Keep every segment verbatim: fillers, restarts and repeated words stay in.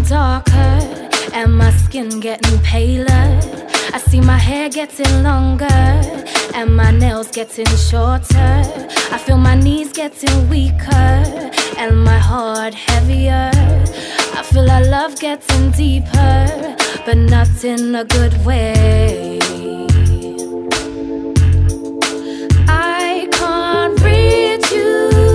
darker and my skin getting paler. I see my hair getting longer and my nails getting shorter. I feel my knees getting weaker and my heart heavier. I feel our love getting deeper, but not in a good way. I can't read you.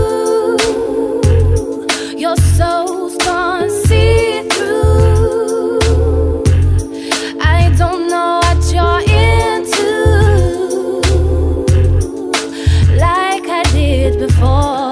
Your soul's gone see-through. I don't know what you're into, like I did before.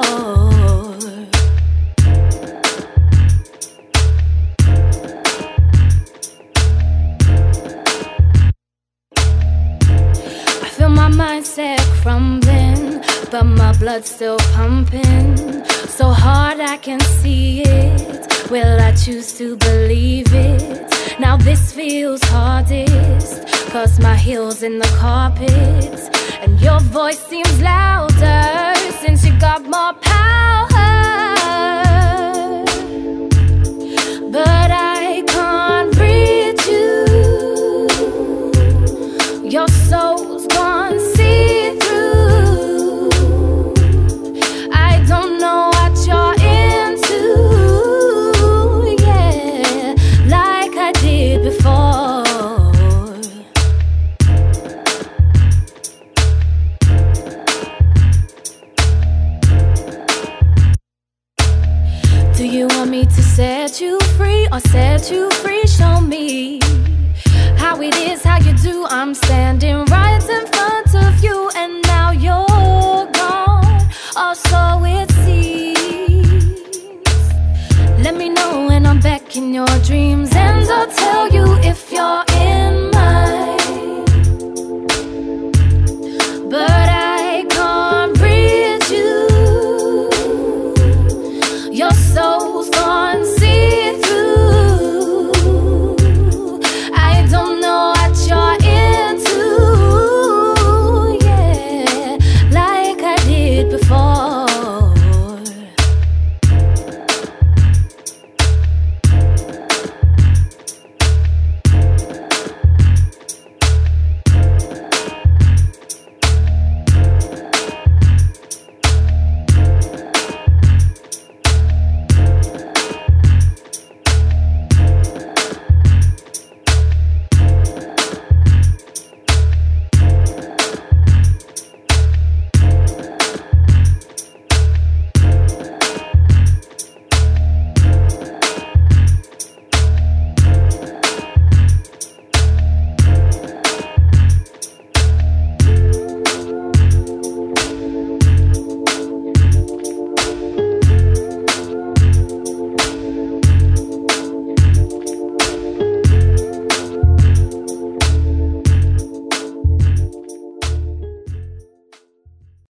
I feel my mindset crumbling, but my blood's still pumping so hard I can see it. Will I choose to believe it? Now this feels hardest, cause my heel's in the carpet, and your voice seems louder since you got more power. But I can't read you. Your soul's gone see-through. I don't know what you're into, yeah, like I did before. Do you want me to set you free or set you free? Show me how it is, how you do. I'm standing right in front of you and now you're gone. Oh, so it's